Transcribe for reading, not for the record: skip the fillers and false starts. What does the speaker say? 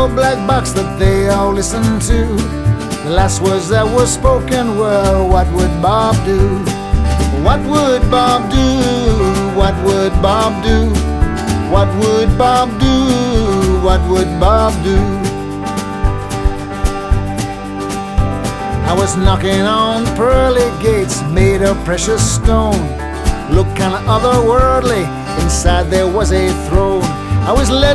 old black box that they all listened to. The last words that were spoken were, what would Bob do? What would Bob do? What would Bob do? What would Bob do? What would Bob do? I was knocking on pearly gates made of precious stone. Looked kinda otherworldly, inside there was a throne. I was led